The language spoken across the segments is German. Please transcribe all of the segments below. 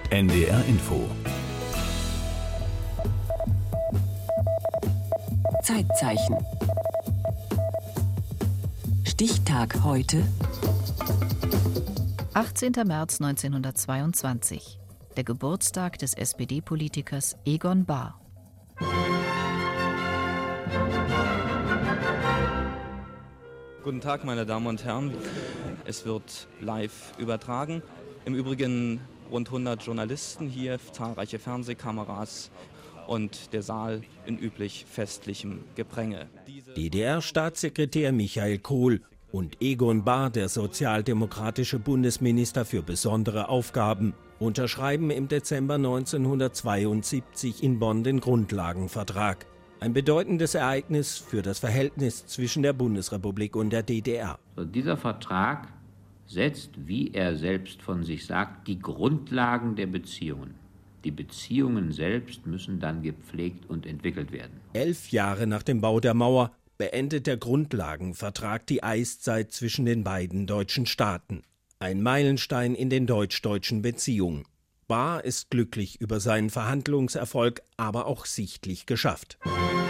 NDR Info. Zeitzeichen. Stichtag heute. 18. März 1922. Der Geburtstag des SPD-Politikers Egon Bahr. Guten Tag, meine Damen und Herren. Es wird live übertragen. Im Übrigen rund 100 Journalisten hier, zahlreiche Fernsehkameras und der Saal in üblich festlichem Gepränge. DDR-Staatssekretär Michael Kohl und Egon Bahr, der sozialdemokratische Bundesminister für besondere Aufgaben, unterschreiben im Dezember 1972 in Bonn den Grundlagenvertrag. Ein bedeutendes Ereignis für das Verhältnis zwischen der Bundesrepublik und der DDR. Dieser Vertrag setzt, wie er selbst von sich sagt, die Grundlagen der Beziehungen. Die Beziehungen selbst müssen dann gepflegt und entwickelt werden. 11 Jahre nach dem Bau der Mauer beendet der Grundlagenvertrag die Eiszeit zwischen den beiden deutschen Staaten. Ein Meilenstein in den deutsch-deutschen Beziehungen. Bahr ist glücklich über seinen Verhandlungserfolg, aber auch sichtlich geschafft.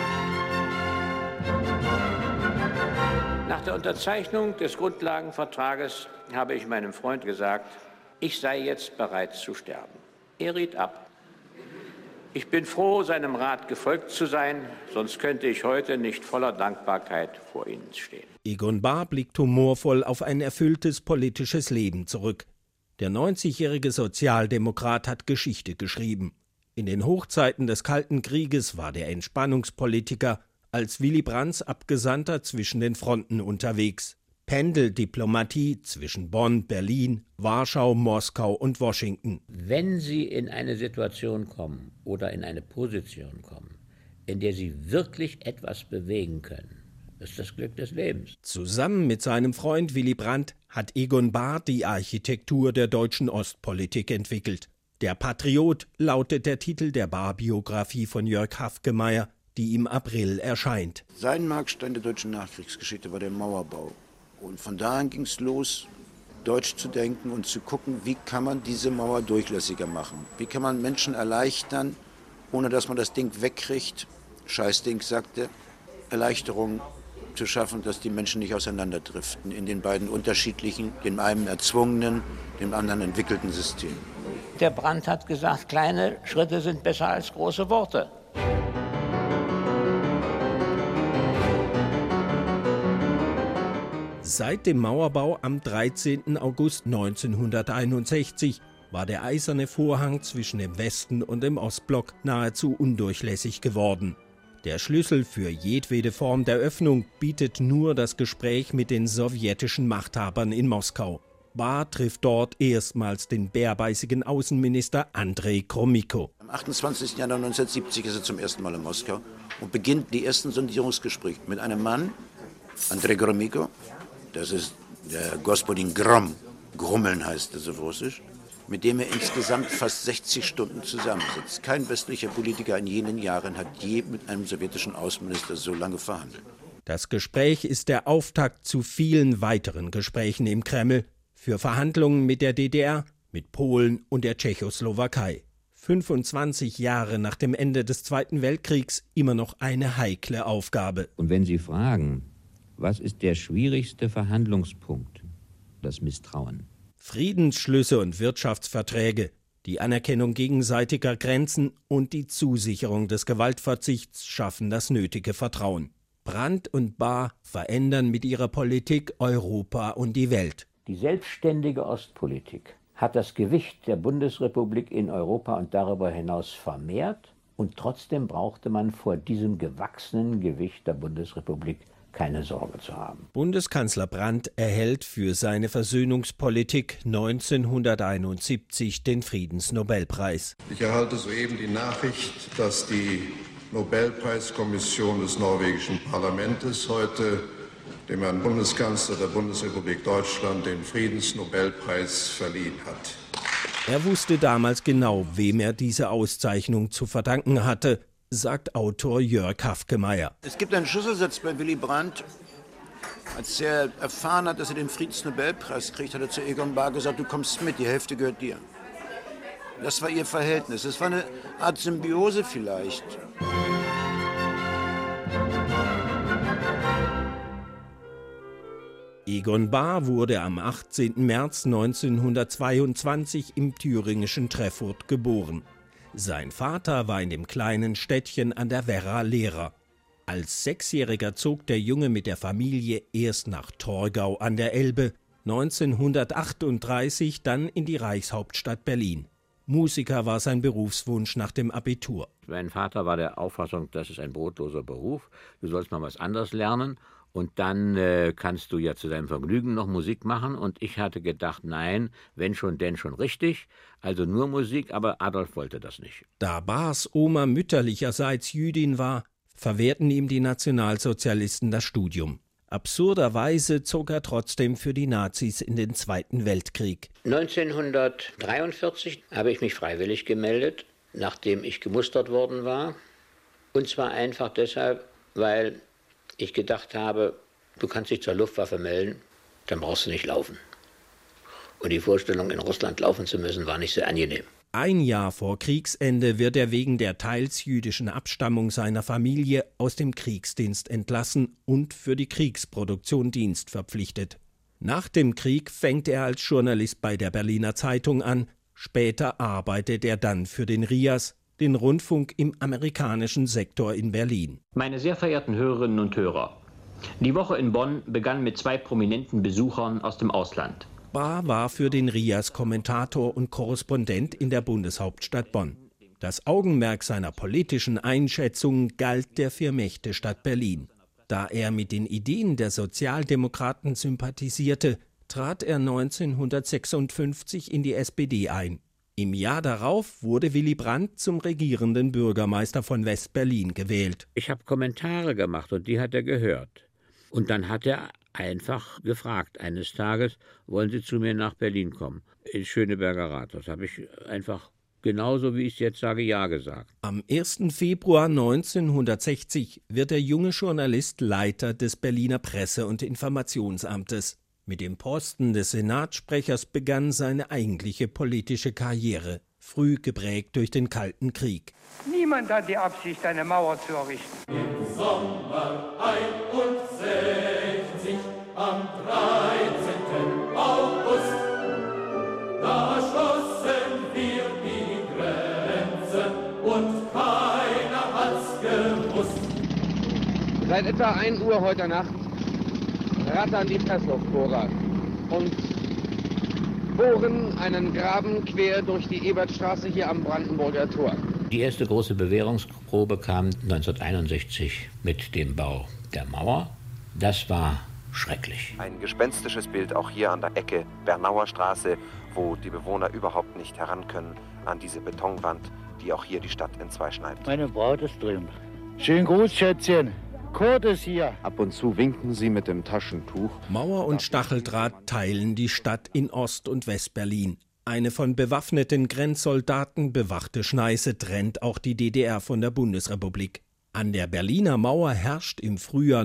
Nach der Unterzeichnung des Grundlagenvertrages habe ich meinem Freund gesagt, ich sei jetzt bereit zu sterben. Er riet ab. Ich bin froh, seinem Rat gefolgt zu sein, sonst könnte ich heute nicht voller Dankbarkeit vor Ihnen stehen. Egon Bahr blickt humorvoll auf ein erfülltes politisches Leben zurück. Der 90-jährige Sozialdemokrat hat Geschichte geschrieben. In den Hochzeiten des Kalten Krieges war der Entspannungspolitiker als Willy Brandts Abgesandter zwischen den Fronten unterwegs. Pendeldiplomatie zwischen Bonn, Berlin, Warschau, Moskau und Washington. Wenn Sie in eine Situation kommen oder in eine Position kommen, in der Sie wirklich etwas bewegen können, ist das Glück des Lebens. Zusammen mit seinem Freund Willy Brandt hat Egon Bahr die Architektur der deutschen Ostpolitik entwickelt. Der Patriot lautet der Titel der Bahr-Biografie von Jörg Hafgemeyer, die im April erscheint. Sein Markstein der deutschen Nachkriegsgeschichte war der Mauerbau. Und von da an ging es los, deutsch zu denken und zu gucken, wie kann man diese Mauer durchlässiger machen? Wie kann man Menschen erleichtern, ohne dass man das Ding wegkriegt? Scheißding, sagte, Erleichterung zu schaffen, dass die Menschen nicht auseinanderdriften in den beiden unterschiedlichen, dem einen erzwungenen, dem anderen entwickelten Systemen. Der Brandt hat gesagt, kleine Schritte sind besser als große Worte. Seit dem Mauerbau am 13. August 1961 war der eiserne Vorhang zwischen dem Westen und dem Ostblock nahezu undurchlässig geworden. Der Schlüssel für jedwede Form der Öffnung bietet nur das Gespräch mit den sowjetischen Machthabern in Moskau. Bahr trifft dort erstmals den bärbeißigen Außenminister Andrei Gromyko. Am 28. Januar 1970 ist er zum ersten Mal in Moskau und beginnt die ersten Sondierungsgespräche mit einem Mann, Andrei Gromyko, das ist der Gospodin Grom, Grummeln heißt das auf Russisch, mit dem er insgesamt fast 60 Stunden zusammensitzt. Kein westlicher Politiker in jenen Jahren hat je mit einem sowjetischen Außenminister so lange verhandelt. Das Gespräch ist der Auftakt zu vielen weiteren Gesprächen im Kreml für Verhandlungen mit der DDR, mit Polen und der Tschechoslowakei. 25 Jahre nach dem Ende des Zweiten Weltkriegs immer noch eine heikle Aufgabe. Und wenn Sie fragen, was ist der schwierigste Verhandlungspunkt? Das Misstrauen. Friedensschlüsse und Wirtschaftsverträge, die Anerkennung gegenseitiger Grenzen und die Zusicherung des Gewaltverzichts schaffen das nötige Vertrauen. Brandt und Bahr verändern mit ihrer Politik Europa und die Welt. Die selbstständige Ostpolitik hat das Gewicht der Bundesrepublik in Europa und darüber hinaus vermehrt. Und trotzdem brauchte man vor diesem gewachsenen Gewicht der Bundesrepublik keine Sorge zu haben. Bundeskanzler Brandt erhält für seine Versöhnungspolitik 1971 den Friedensnobelpreis. Ich erhalte soeben die Nachricht, dass die Nobelpreiskommission des norwegischen Parlaments heute dem Herrn Bundeskanzler der Bundesrepublik Deutschland den Friedensnobelpreis verliehen hat. Er wusste damals genau, wem er diese Auszeichnung zu verdanken hatte, sagt Autor Jörg Hafgemeyer. Es gibt einen Schlüsselsatz bei Willy Brandt. Als er erfahren hat, dass er den Friedensnobelpreis kriegt, hat er zu Egon Bahr gesagt, du kommst mit, die Hälfte gehört dir. Das war ihr Verhältnis. Es war eine Art Symbiose vielleicht. Egon Bahr wurde am 18. März 1922 im thüringischen Treffurt geboren. Sein Vater war in dem kleinen Städtchen an der Werra Lehrer. Als Sechsjähriger zog der Junge mit der Familie erst nach Torgau an der Elbe, 1938 dann in die Reichshauptstadt Berlin. Musiker war sein Berufswunsch nach dem Abitur. Mein Vater war der Auffassung, das ist ein brotloser Beruf, du sollst mal was anderes lernen und dann kannst du ja zu deinem Vergnügen noch Musik machen. Und ich hatte gedacht, nein, wenn schon, denn schon richtig, also nur Musik, aber Adolf wollte das nicht. Da Bahrs Oma mütterlicherseits Jüdin war, verwehrten ihm die Nationalsozialisten das Studium. Absurderweise zog er trotzdem für die Nazis in den Zweiten Weltkrieg. 1943 habe ich mich freiwillig gemeldet, nachdem ich gemustert worden war. Und zwar einfach deshalb, weil ich gedacht habe, du kannst dich zur Luftwaffe melden, dann brauchst du nicht laufen. Und die Vorstellung, in Russland laufen zu müssen, war nicht sehr angenehm. Ein Jahr vor Kriegsende wird er wegen der teils jüdischen Abstammung seiner Familie aus dem Kriegsdienst entlassen und für die Kriegsproduktion Dienst verpflichtet. Nach dem Krieg fängt er als Journalist bei der Berliner Zeitung an, später arbeitet er dann für den RIAS, den Rundfunk im amerikanischen Sektor in Berlin. Meine sehr verehrten Hörerinnen und Hörer, die Woche in Bonn begann mit 2 prominenten Besuchern aus dem Ausland. Bahr war für den RIAS Kommentator und Korrespondent in der Bundeshauptstadt Bonn. Das Augenmerk seiner politischen Einschätzungen galt der Vier-Mächte-Stadt Berlin. Da er mit den Ideen der Sozialdemokraten sympathisierte, trat er 1956 in die SPD ein. Im Jahr darauf wurde Willy Brandt zum regierenden Bürgermeister von West-Berlin gewählt. Ich habe Kommentare gemacht und die hat er gehört. Und dann hat er einfach gefragt, eines Tages, wollen Sie zu mir nach Berlin kommen, ins Schöneberger Rathaus. Habe ich einfach genauso, wie ich es jetzt sage, ja gesagt. Am 1. Februar 1960 wird der junge Journalist Leiter des Berliner Presse- und Informationsamtes. Mit dem Posten des Senatssprechers begann seine eigentliche politische Karriere, früh geprägt durch den Kalten Krieg. Niemand hat die Absicht, eine Mauer zu errichten. Im Sommer 61, am 13. August, da schlossen wir die Grenze und keiner hat's gewusst. Seit etwa 1 Uhr heute Nacht rattern die Pressluftbohrer und bohren einen Graben quer durch die Ebertstraße hier am Brandenburger Tor. Die erste große Bewährungsprobe kam 1961 mit dem Bau der Mauer. Das war schrecklich. Ein gespenstisches Bild auch hier an der Ecke Bernauer Straße, wo die Bewohner überhaupt nicht heran können an diese Betonwand, die auch hier die Stadt entzwei schneidet. Meine Braut ist drüben. Schönen Gruß, Schätzchen. Kurt ist hier. Ab und zu winken sie mit dem Taschentuch. Mauer und Stacheldraht teilen die Stadt in Ost- und West-Berlin. Eine von bewaffneten Grenzsoldaten bewachte Schneise trennt auch die DDR von der Bundesrepublik. An der Berliner Mauer herrscht im Frühjahr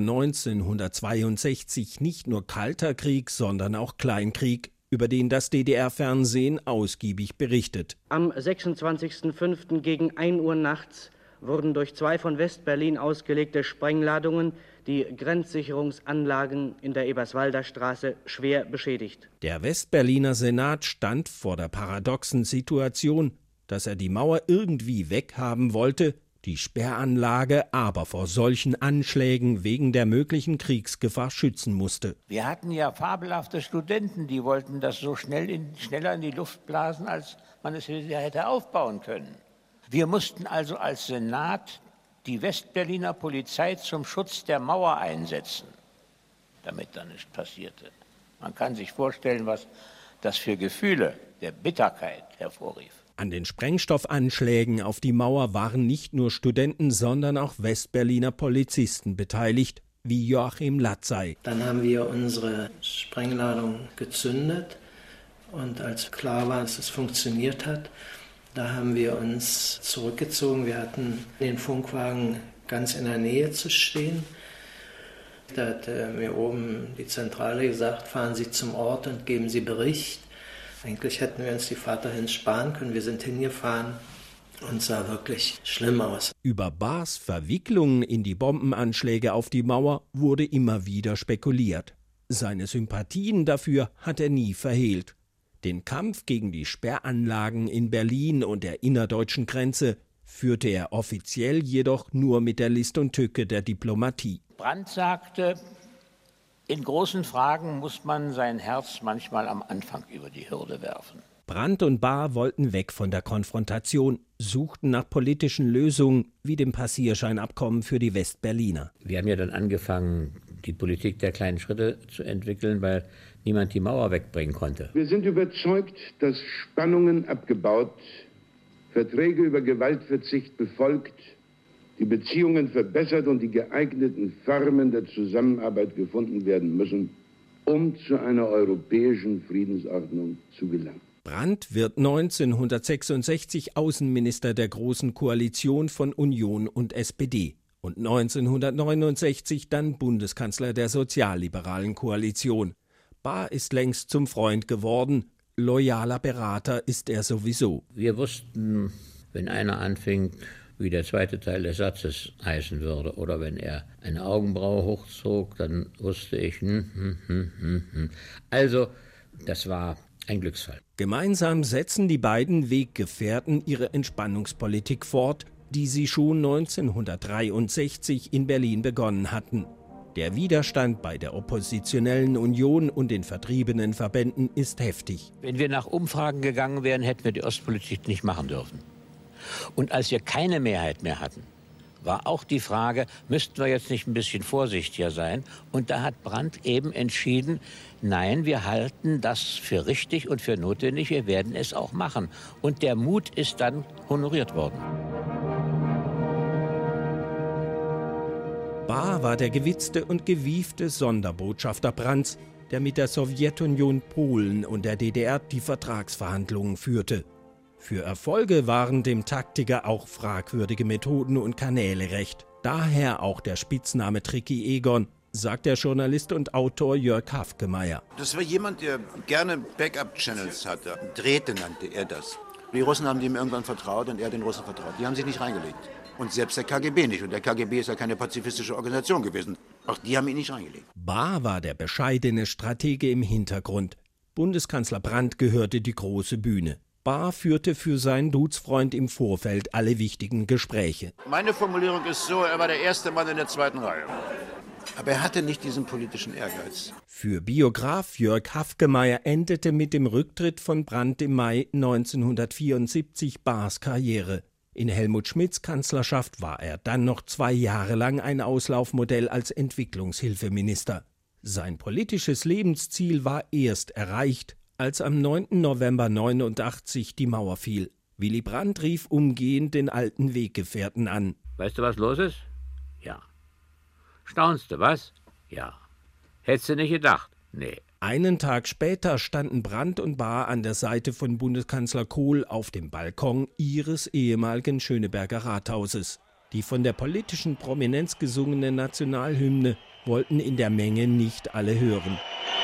1962 nicht nur Kalter Krieg, sondern auch Kleinkrieg, über den das DDR-Fernsehen ausgiebig berichtet. Am 26.05. gegen 1 Uhr nachts wurden durch 2 von West-Berlin ausgelegte Sprengladungen die Grenzsicherungsanlagen in der Eberswalder Straße schwer beschädigt. Der Westberliner Senat stand vor der paradoxen Situation, dass er die Mauer irgendwie weghaben wollte, die Sperranlage aber vor solchen Anschlägen wegen der möglichen Kriegsgefahr schützen musste. Wir hatten ja fabelhafte Studenten, die wollten das so schneller in die Luft blasen, als man es hätte aufbauen können. Wir mussten also als Senat die Westberliner Polizei zum Schutz der Mauer einsetzen, damit da nichts passierte. Man kann sich vorstellen, was das für Gefühle der Bitterkeit hervorrief. An den Sprengstoffanschlägen auf die Mauer waren nicht nur Studenten, sondern auch Westberliner Polizisten beteiligt, wie Joachim Latzey. Dann haben wir unsere Sprengladung gezündet und als klar war, dass es funktioniert hat, da haben wir uns zurückgezogen. Wir hatten den Funkwagen ganz in der Nähe zu stehen. Da hat mir oben die Zentrale gesagt, fahren Sie zum Ort und geben Sie Bericht. Eigentlich hätten wir uns die Fahrt dahin sparen können. Wir sind hingefahren und sah wirklich schlimm aus. Über Bahrs Verwicklungen in die Bombenanschläge auf die Mauer wurde immer wieder spekuliert. Seine Sympathien dafür hat er nie verhehlt. Den Kampf gegen die Sperranlagen in Berlin und der innerdeutschen Grenze führte er offiziell jedoch nur mit der List und Tücke der Diplomatie. Brandt sagte, in großen Fragen muss man sein Herz manchmal am Anfang über die Hürde werfen. Brandt und Bahr wollten weg von der Konfrontation, suchten nach politischen Lösungen wie dem Passierscheinabkommen für die Westberliner. Wir haben ja dann angefangen, die Politik der kleinen Schritte zu entwickeln, weil niemand die Mauer wegbringen konnte. Wir sind überzeugt, dass Spannungen abgebaut, Verträge über Gewaltverzicht befolgt, die Beziehungen verbessert und die geeigneten Formen der Zusammenarbeit gefunden werden müssen, um zu einer europäischen Friedensordnung zu gelangen. Brandt wird 1966 Außenminister der Großen Koalition von Union und SPD und 1969 dann Bundeskanzler der sozialliberalen Koalition. Bahr ist längst zum Freund geworden, loyaler Berater ist er sowieso. Wir wussten, wenn einer anfing, wie der zweite Teil des Satzes heißen würde, oder wenn er eine Augenbraue hochzog, dann wusste ich, Also, das war ein Glücksfall. Gemeinsam setzen die beiden Weggefährten ihre Entspannungspolitik fort, die sie schon 1963 in Berlin begonnen hatten. Der Widerstand bei der oppositionellen Union und den vertriebenen Verbänden ist heftig. Wenn wir nach Umfragen gegangen wären, hätten wir die Ostpolitik nicht machen dürfen. Und als wir keine Mehrheit mehr hatten, war auch die Frage, müssten wir jetzt nicht ein bisschen vorsichtiger sein? Und da hat Brandt eben entschieden, nein, wir halten das für richtig und für notwendig, wir werden es auch machen. Und der Mut ist dann honoriert worden. Bahr war der gewitzte und gewiefte Sonderbotschafter Brandts, der mit der Sowjetunion, Polen und der DDR die Vertragsverhandlungen führte. Für Erfolge waren dem Taktiker auch fragwürdige Methoden und Kanäle recht. Daher auch der Spitzname Tricky Egon, sagt der Journalist und Autor Jörg Hafgemeyer. Das war jemand, der gerne Backup-Channels hatte. Drähte nannte er das. Die Russen haben ihm irgendwann vertraut und er den Russen vertraut. Die haben sich nicht reingelegt. Und selbst der KGB nicht. Und der KGB ist ja keine pazifistische Organisation gewesen. Auch die haben ihn nicht reingelegt. Bahr war der bescheidene Stratege im Hintergrund. Bundeskanzler Brandt gehörte die große Bühne. Bahr führte für seinen Duzfreund im Vorfeld alle wichtigen Gespräche. Meine Formulierung ist so, er war der erste Mann in der zweiten Reihe. Aber er hatte nicht diesen politischen Ehrgeiz. Für Biograf Jörg Hafgemeyer endete mit dem Rücktritt von Brandt im Mai 1974 Bahrs Karriere. In Helmut Schmidts Kanzlerschaft war er dann noch 2 Jahre lang ein Auslaufmodell als Entwicklungshilfeminister. Sein politisches Lebensziel war erst erreicht, als am 9. November 1989 die Mauer fiel. Willy Brandt rief umgehend den alten Weggefährten an. Weißt du, was los ist? Ja. Staunst du, was? Ja. Hättest du nicht gedacht? Nee. Einen Tag später standen Brandt und Bahr an der Seite von Bundeskanzler Kohl auf dem Balkon ihres ehemaligen Schöneberger Rathauses. Die von der politischen Prominenz gesungene Nationalhymne wollten in der Menge nicht alle hören.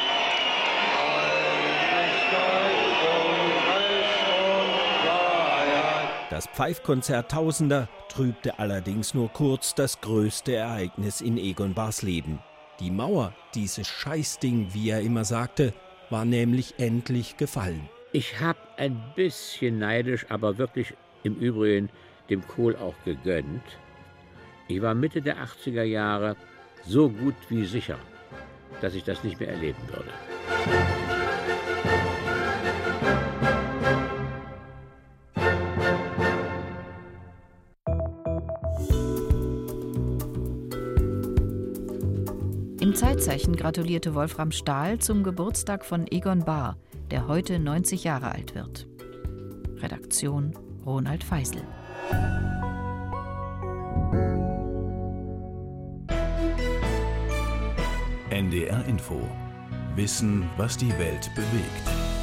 Das Pfeifkonzert Tausender trübte allerdings nur kurz das größte Ereignis in Egon Bahrs Leben. Die Mauer, dieses Scheißding, wie er immer sagte, war nämlich endlich gefallen. Ich habe ein bisschen neidisch, aber wirklich im Übrigen dem Kohl auch gegönnt. Ich war Mitte der 80er Jahre so gut wie sicher, dass ich das nicht mehr erleben würde. Im Zeitzeichen gratulierte Wolfram Stahl zum Geburtstag von Egon Bahr, der heute 90 Jahre alt wird. Redaktion Ronald Feisel. NDR Info. Wissen, was die Welt bewegt.